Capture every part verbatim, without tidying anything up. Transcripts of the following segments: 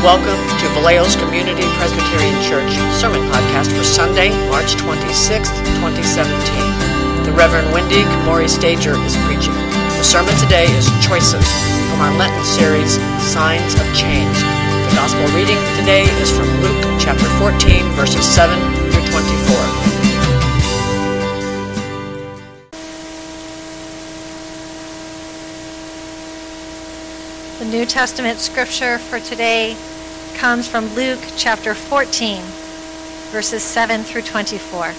welcome to Vallejo's Community Presbyterian Church Sermon Podcast for Sunday, March twenty-sixth, twenty seventeen. The Reverend Wendy Kamori Stager is preaching. The sermon today is Choices from our Lenten series, Signs of Change. The Gospel reading today is from Luke chapter fourteen, verses seven through twenty-four. The New Testament scripture for today comes from Luke chapter fourteen, verses seven through twenty-four.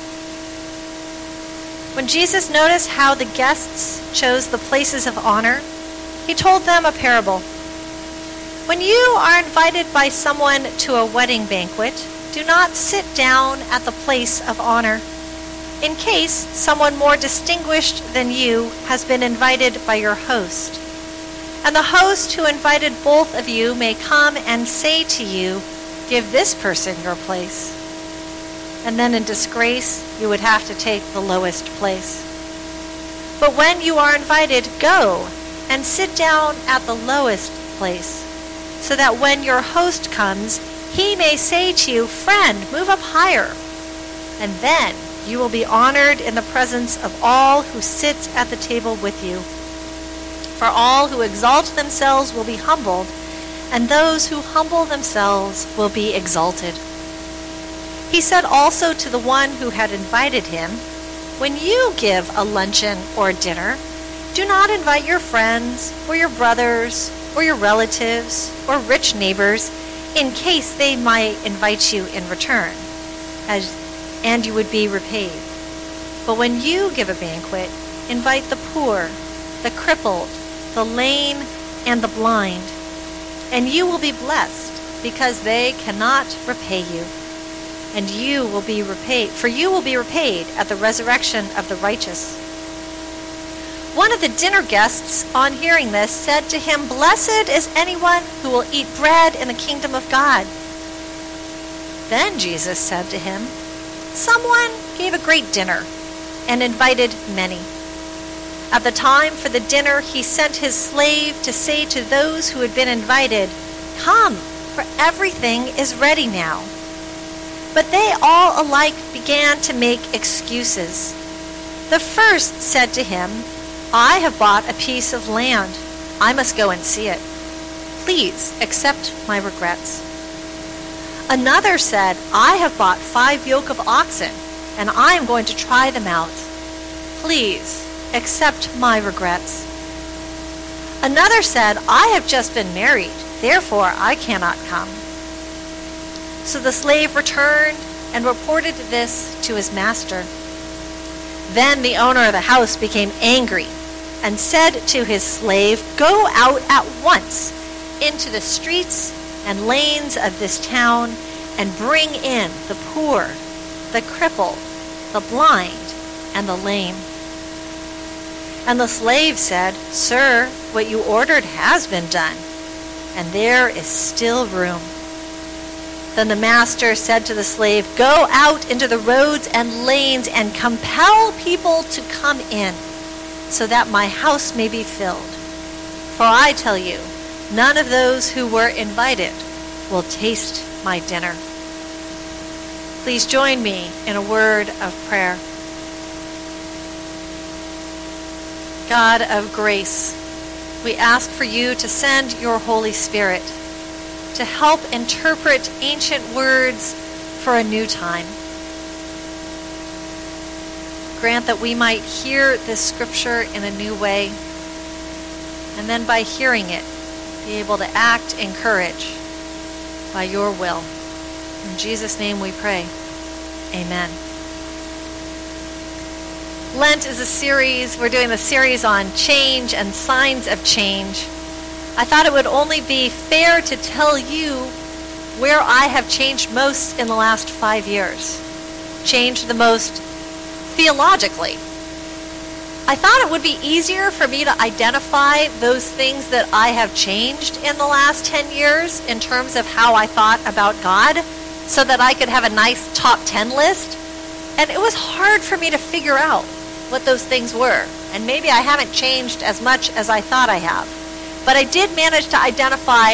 When Jesus noticed how the guests chose the places of honor, he told them a parable. When you are invited by someone to a wedding banquet, do not sit down at the place of honor, in case someone more distinguished than you has been invited by your host. And the host who invited both of you may come and say to you, give this person your place. And then in disgrace, you would have to take the lowest place. But when you are invited, go and sit down at the lowest place, so that when your host comes, he may say to you, friend, move up higher. And then you will be honored in the presence of all who sit at the table with you. For all who exalt themselves will be humbled, and those who humble themselves will be exalted. He said also to the one who had invited him, when you give a luncheon or dinner, do not invite your friends or your brothers or your relatives or rich neighbors, in case they might invite you in return, as, and you would be repaid. But when you give a banquet, invite the poor, the crippled, the lame, and the blind, and you will be blessed, because they cannot repay you. And you will be repaid, for you will be repaid at the resurrection of the righteous. One of the dinner guests, on hearing this, said to him, blessed is anyone who will eat bread in the kingdom of God. Then Jesus said to him, someone gave a great dinner and invited many. At the time for the dinner, he sent his slave to say to those who had been invited, come, for everything is ready now. But they all alike began to make excuses. The first said to him, I have bought a piece of land. I must go and see it. Please accept my regrets. Another said, I have bought five yoke of oxen, and I am going to try them out. Please accept my regrets. Another said, I have just been married, therefore I cannot come. So the slave returned and reported this to his master. Then the owner of the house became angry and said to his slave, go out at once into the streets and lanes of this town and bring in the poor, the crippled, the blind, and the lame. And the slave said, sir, what you ordered has been done, and there is still room. Then the master said to the slave, go out into the roads and lanes and compel people to come in, so that my house may be filled. For I tell you, none of those who were invited will taste my dinner. Please join me in a word of prayer. God of grace, we ask for you to send your Holy Spirit to help interpret ancient words for a new time. Grant that we might hear this scripture in a new way, and then by hearing it, be able to act in courage by your will. In Jesus' name we pray. Amen. Lent is a series, we're doing a series on change and signs of change. I thought it would only be fair to tell you where I have changed most in the last five years. Changed the most theologically. I thought it would be easier for me to identify those things that I have changed in the last ten years in terms of how I thought about God, so that I could have a nice top ten list. And it was hard for me to figure out what those things were. And maybe I haven't changed as much as I thought I have. But I did manage to identify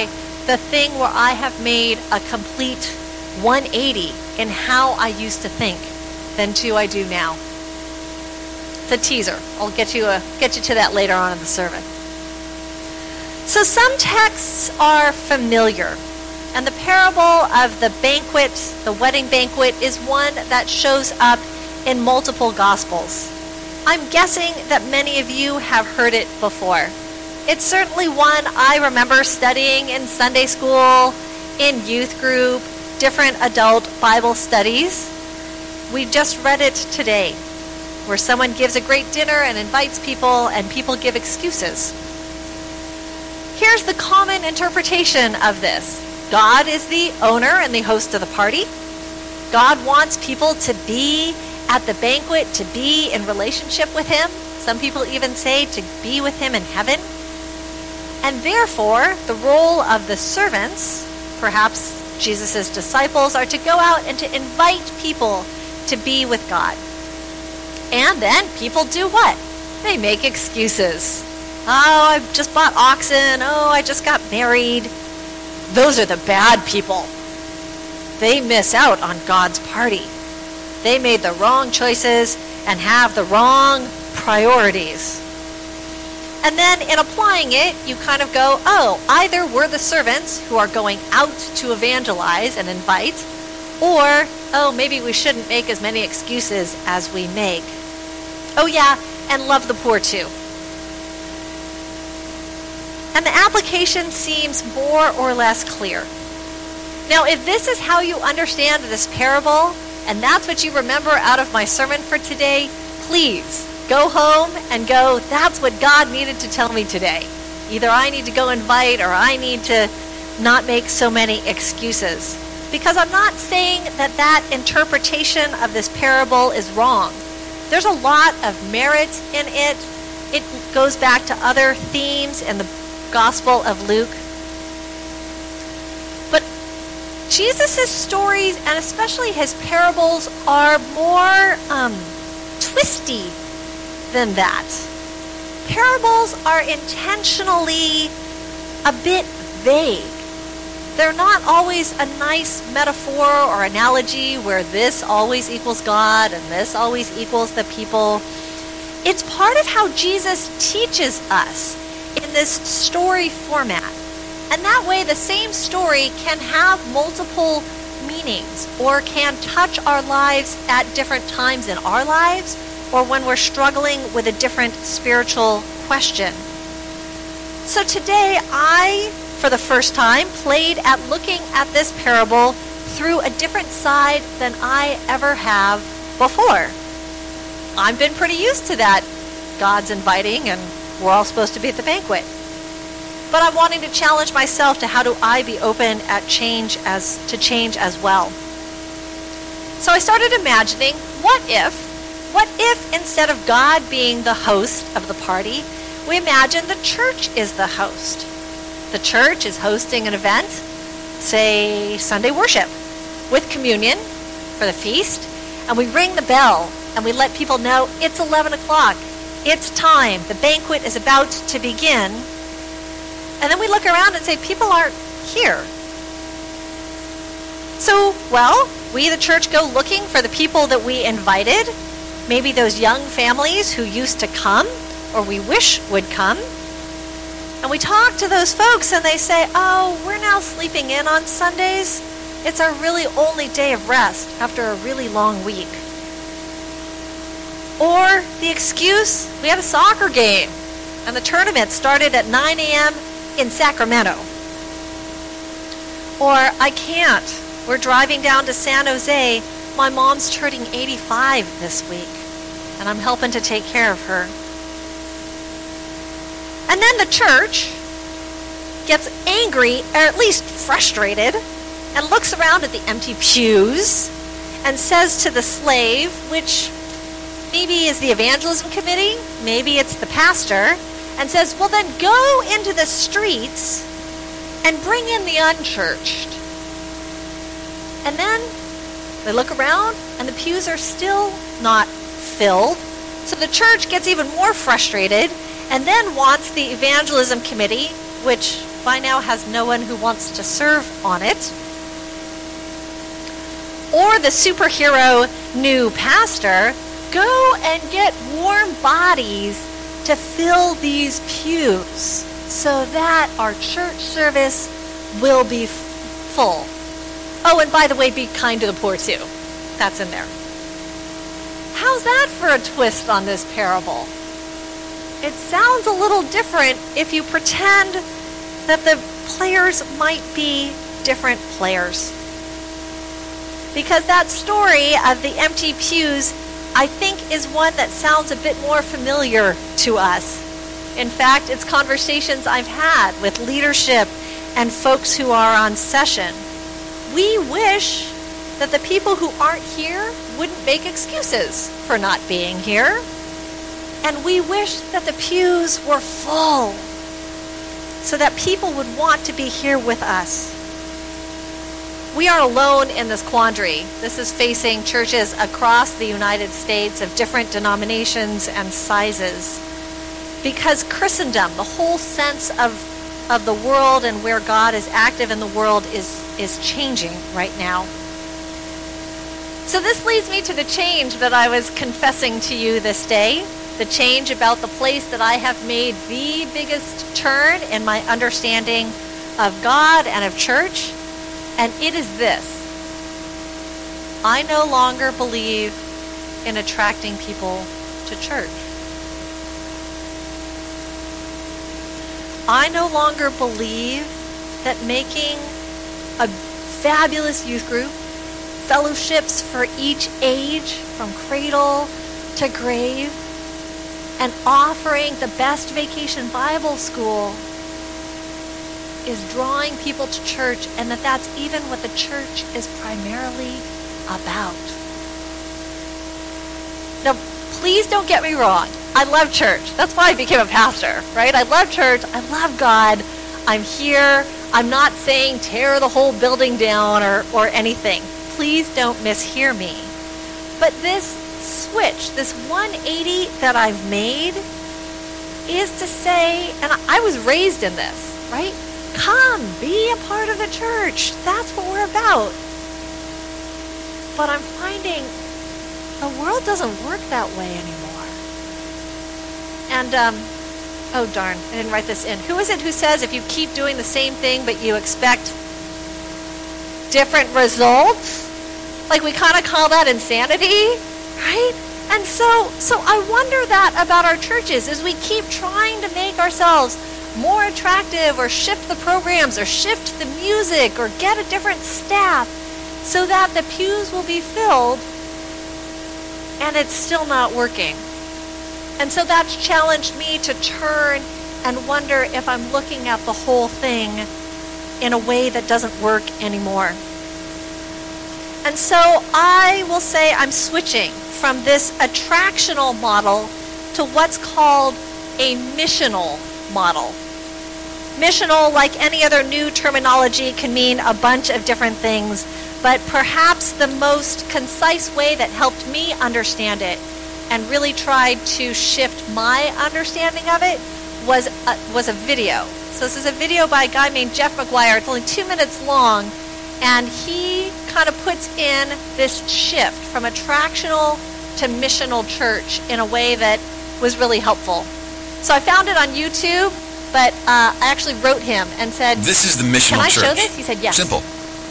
the thing where I have made a complete one eighty in how I used to think than do I do now. It's a teaser. I'll get you a, get you to that later on in the sermon. So some texts are familiar, and the parable of the banquet, the wedding banquet, is one that shows up in multiple Gospels. I'm guessing that many of you have heard it before. It's certainly one I remember studying in Sunday school, in youth group, different adult Bible studies. We just read it today, where someone gives a great dinner and invites people, and people give excuses. Here's the common interpretation of this. God is the owner and the host of the party. God wants people to be at the banquet, to be in relationship with him. Some people even say to be with him in heaven. And therefore, the role of the servants, perhaps Jesus' disciples, are to go out and to invite people to be with God. And then people do what? They make excuses. Oh, I just bought oxen. Oh, I just got married. Those are the bad people. They miss out on God's party. They made the wrong choices and have the wrong priorities. And then in applying it, you kind of go, oh, either we're the servants who are going out to evangelize and invite, or, oh, maybe we shouldn't make as many excuses as we make. Oh yeah, and love the poor too. And the application seems more or less clear. Now, if this is how you understand this parable, and that's what you remember out of my sermon for today, please go home and go, that's what God needed to tell me today. Either I need to go invite, or I need to not make so many excuses. Because I'm not saying that that interpretation of this parable is wrong. There's a lot of merit in it. It goes back to other themes in the Gospel of Luke. But Jesus' stories, and especially his parables, are more um, twisty than that. Parables are intentionally a bit vague. They're not always a nice metaphor or analogy where this always equals God and this always equals the people. It's part of how Jesus teaches us in this story format. And that way the same story can have multiple meanings, or can touch our lives at different times in our lives, or when we're struggling with a different spiritual question. So today I, for the first time, played at looking at this parable through a different side than I ever have before. I've been pretty used to that. God's inviting and we're all supposed to be at the banquet. But I'm wanting to challenge myself to how do I be open at change as to change as well. So I started imagining, what if, what if instead of God being the host of the party, we imagine the church is the host. The church is hosting an event, say Sunday worship, with communion for the feast, and we ring the bell and we let people know it's eleven o'clock. It's time. The banquet is about to begin. And then we look around and say, people aren't here. So, well, we, the church, go looking for the people that we invited. Maybe those young families who used to come, or we wish would come. And we talk to those folks and they say, oh, we're now sleeping in on Sundays. It's our really only day of rest after a really long week. Or the excuse, we had a soccer game and the tournament started at nine a.m. in Sacramento. Or I can't. We're driving down to San Jose. My mom's turning eighty-five this week and I'm helping to take care of her. And then the church gets angry, or at least frustrated, and looks around at the empty pews and says to the slave, which maybe is the evangelism committee, maybe it's the pastor, and says, well then go into the streets and bring in the unchurched. And then they look around and the pews are still not filled. So the church gets even more frustrated and then wants the evangelism committee, which by now has no one who wants to serve on it. Or the superhero new pastor, go and get warm bodies to fill these pews so that our church service will be f- full. Oh, and by the way, be kind to the poor too. That's in there. How's that for a twist on this parable? It sounds a little different if you pretend that the players might be different players. Because that story of the empty pews, I think, is one that sounds a bit more familiar to us. In fact, it's conversations I've had with leadership and folks who are on session. We wish that the people who aren't here wouldn't make excuses for not being here. And we wish that the pews were full so that people would want to be here with us. We aren't alone in this quandary. This is facing churches across the United States of different denominations and sizes. Because Christendom, the whole sense of, of the world and where God is active in the world is, is changing right now. So this leads me to the change that I was confessing to you this day. The change about the place that I have made the biggest turn in my understanding of God and of church. And it is this. I no longer believe in attracting people to church. I no longer believe that making a fabulous youth group, fellowships for each age, from cradle to grave, and offering the best vacation Bible school is drawing people to church, and that that's even what the church is primarily about. Now, please don't get me wrong. I love church. That's why I became a pastor, right? I love church. I love God. I'm here. I'm not saying tear the whole building down or, or anything. Please don't mishear me. But this switch, this one eighty that I've made is to say, and I was raised in this, right? Come, be a part of the church. That's what we're about. But I'm finding the world doesn't work that way anymore. And, um, oh darn, I didn't write this in. Who is it who says if you keep doing the same thing but you expect different results? Like, we kind of call that insanity, right? And so, so I wonder that about our churches as we keep trying to make ourselves more attractive, or shift the programs, or shift the music, or get a different staff so that the pews will be filled, and it's still not working. And so that's challenged me to turn and wonder if I'm looking at the whole thing in a way that doesn't work anymore. And so I will say I'm switching from this attractional model to what's called a missional model. Missional, like any other new terminology, can mean a bunch of different things, but perhaps the most concise way that helped me understand it and really tried to shift my understanding of it was a, was a video. So this is a video by a guy named Jeff McGuire. It's only two minutes long, and he kind of puts in this shift from attractional to missional church in a way that was really helpful. So I found it on YouTube. But uh, I actually wrote him and said, "This is the missional Can I church." show this? He said, yes. Simple.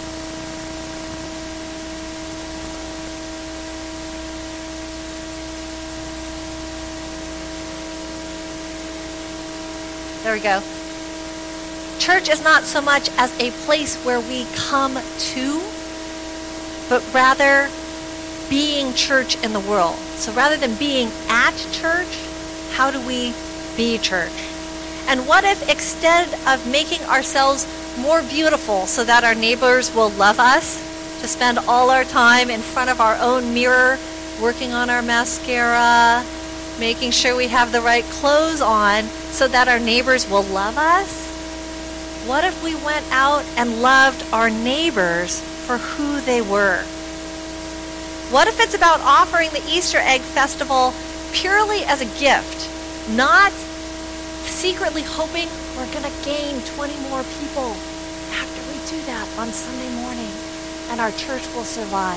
There we go. Church is not so much as a place where we come to, but rather being church in the world. So rather than being at church, how do we be church? And what if, instead of making ourselves more beautiful so that our neighbors will love us, to spend all our time in front of our own mirror, working on our mascara, making sure we have the right clothes on so that our neighbors will love us? What if we went out and loved our neighbors for who they were? What if it's about offering the Easter egg festival purely as a gift, not secretly hoping or we're going to gain twenty more people after we do that on Sunday morning, and our church will survive.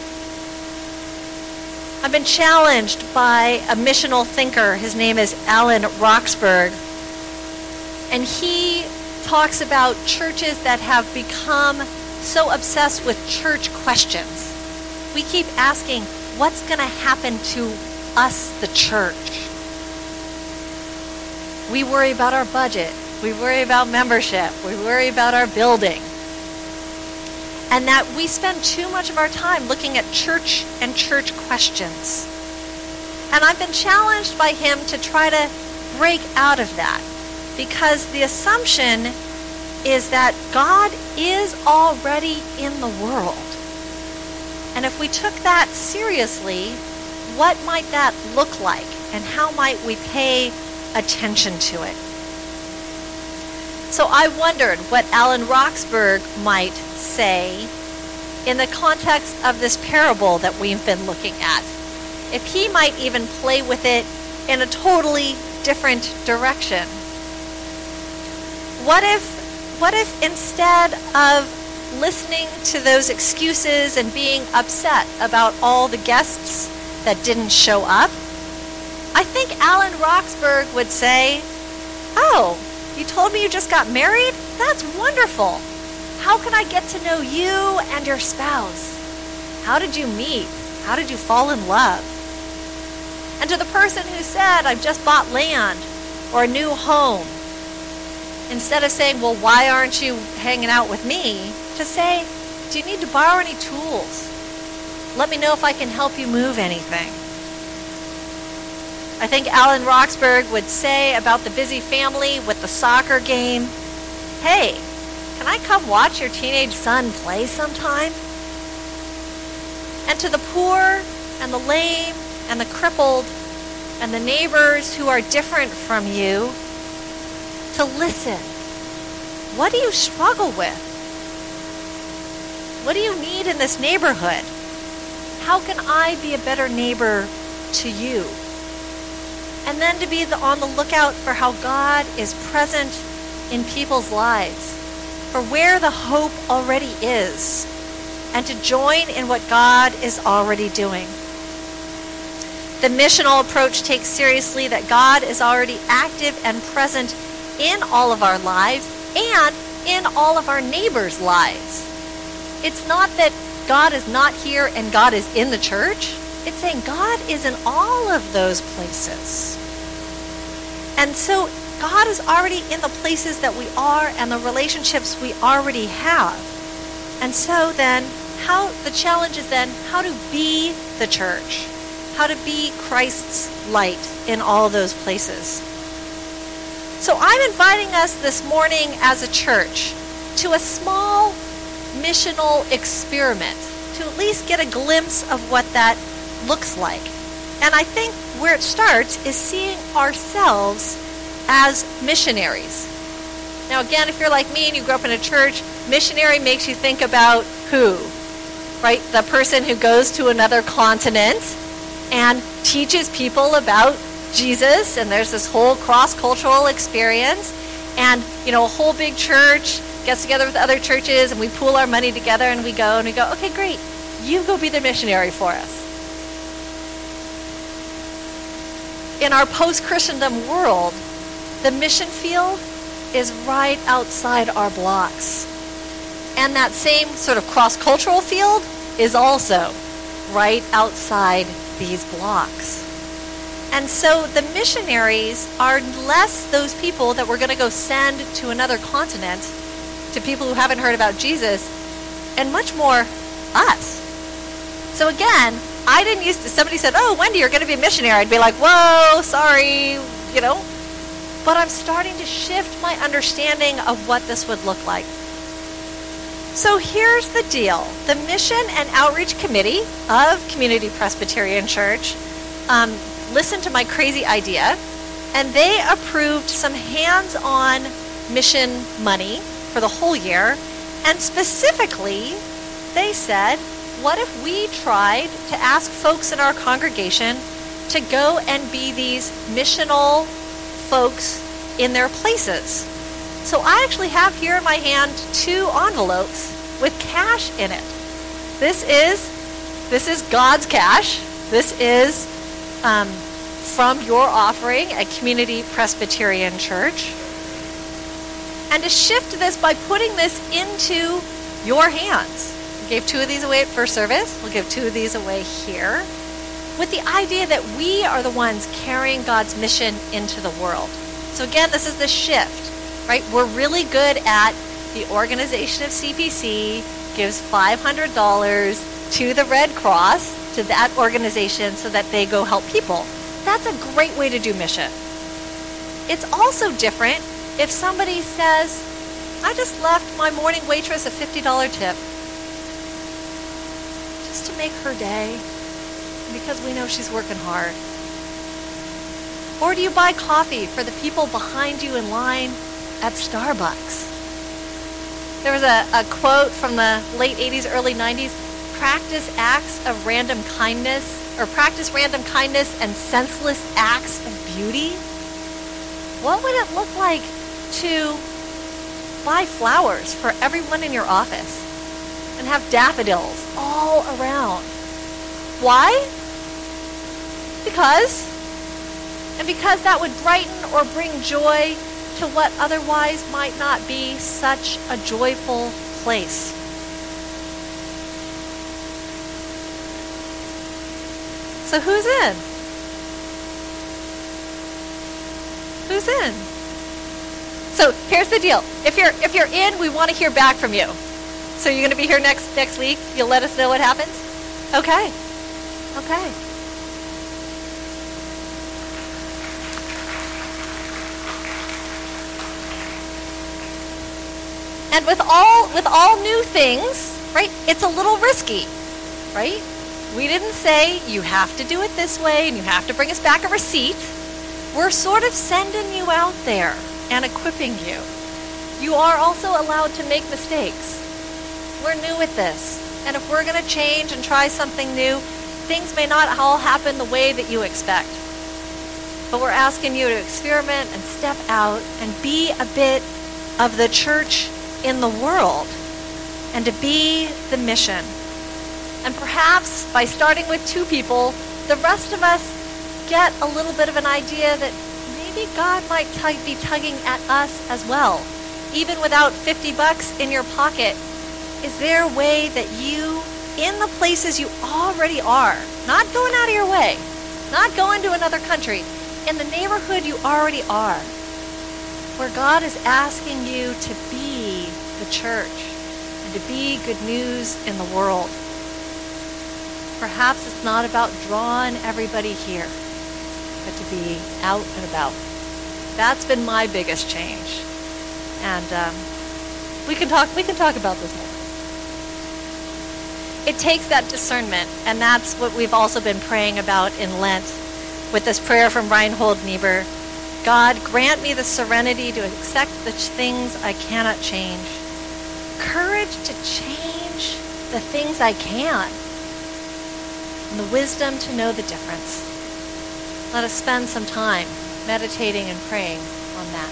I've been challenged by a missional thinker. His name is Alan Roxburgh. And he talks about churches that have become so obsessed with church questions. We keep asking, what's going to happen to us, the church? We worry about our budget. We worry about membership. We worry about our building. And that we spend too much of our time looking at church and church questions. And I've been challenged by him to try to break out of that, because the assumption is that God is already in the world. And if we took that seriously, what might that look like? And how might we pay attention to it? So I wondered what Alan Roxburgh might say in the context of this parable that we've been looking at. If he might even play with it in a totally different direction. What if, what if instead of listening to those excuses and being upset about all the guests that didn't show up, I think Alan Roxburgh would say, oh, you told me you just got married? That's wonderful. How can I get to know you and your spouse? How did you meet? How did you fall in love? And to the person who said, I've just bought land or a new home, instead of saying, well, why aren't you hanging out with me? To say, do you need to borrow any tools? Let me know if I can help you move anything. I think Alan Roxburgh would say about the busy family with the soccer game, hey, can I come watch your teenage son play sometime? And to the poor and the lame and the crippled and the neighbors who are different from you, to listen. What do you struggle with? What do you need in this neighborhood? How can I be a better neighbor to you? And then to be the, on the lookout for how God is present in people's lives, for where the hope already is, and to join in what God is already doing. The missional approach takes seriously that God is already active and present in all of our lives and in all of our neighbors' lives. It's not that God is not here and God is in the church. It's saying God is in all of those places. And so God is already in the places that we are and the relationships we already have. And so then, how the challenge is then how to be the church, how to be Christ's light in all those places. So I'm inviting us this morning as a church to a small missional experiment, to at least get a glimpse of what that looks like. And I think where it starts is seeing ourselves as missionaries. Now again, if you're like me and you grew up in a church, missionary makes you think about who? Right? The person who goes to another continent and teaches people about Jesus, and there's this whole cross-cultural experience, and you know, a whole big church gets together with other churches and we pool our money together and we go and we go, okay, great, you go be the missionary for us. In our post-Christendom world, the mission field is right outside our blocks. And that same sort of cross-cultural field is also right outside these blocks. And so the missionaries are less those people that we're going to go send to another continent, to people who haven't heard about Jesus, and much more us. So again, I didn't used to, somebody said, oh, Wendy, you're going to be a missionary. I'd be like, whoa, sorry, you know. But I'm starting to shift my understanding of what this would look like. So here's the deal. The Mission and Outreach Committee of Community Presbyterian Church um, listened to my crazy idea, and they approved some hands-on mission money for the whole year. And specifically, they said, what if we tried to ask folks in our congregation to go and be these missional folks in their places? So I actually have here in my hand two envelopes with cash in it. This is this is God's cash. This is um, from your offering at Community Presbyterian Church. And to shift this by putting this into your hands. We gave two of these away at first service. We'll give two of these away here, with the idea that we are the ones carrying God's mission into the world. So again, this is the shift, right? We're really good at the organization of C P C gives five hundred dollars to the Red Cross, to that organization, so that they go help people. That's a great way to do mission. It's also different if somebody says, I just left my morning waitress a fifty dollars tip just to make her day, because we know she's working hard. Or do you buy coffee for the people behind you in line at Starbucks? There was a, a quote from the late eighties, early nineties, practice acts of random kindness, or practice random kindness and senseless acts of beauty. What would it look like to buy flowers for everyone in your office and have daffodils all around? Why? Because, and because that would brighten or bring joy to what otherwise might not be such a joyful place. So who's in? Who's in? So here's the deal. If you're if you're in, we want to hear back from you. So you're going to be here next next week. You'll let us know what happens? Okay. Okay. And with all with all new things, right? It's a little risky, right? We didn't say you have to do it this way and you have to bring us back a receipt. We're sort of sending you out there and equipping you. You are also allowed to make mistakes. We're new at this. And if we're going to change and try something new, things may not all happen the way that you expect. But we're asking you to experiment and step out and be a bit of the church in the world and to be the mission. And perhaps by starting with two people, the rest of us get a little bit of an idea that maybe God might tug, be tugging at us as well. Even without fifty bucks in your pocket, is there a way that you, in the places you already are, not going out of your way, not going to another country, in the neighborhood you already are, where God is asking you to be the church and to be good news in the world? Perhaps it's not about drawing everybody here, but to be out and about. That's been my biggest change. And um, we can talk we can talk about this more. It takes that discernment, and that's what we've also been praying about in Lent with this prayer from Reinhold Niebuhr. God, grant me the serenity to accept the things I cannot change, courage to change the things I can, and the wisdom to know the difference. Let us spend some time meditating and praying on that.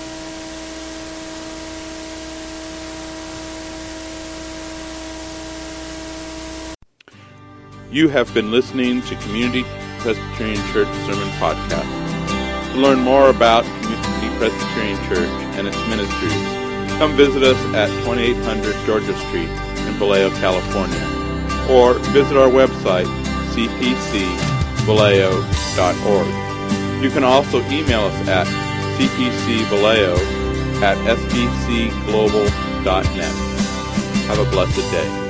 You have been listening to Community Presbyterian Church Sermon Podcast. To learn more about Community Presbyterian Church and its ministries, come visit us at twenty-eight hundred Georgia Street in Vallejo, California, or visit our website, c p c vallejo dot org. You can also email us at c p c vallejo at s b c global dot net. Have a blessed day.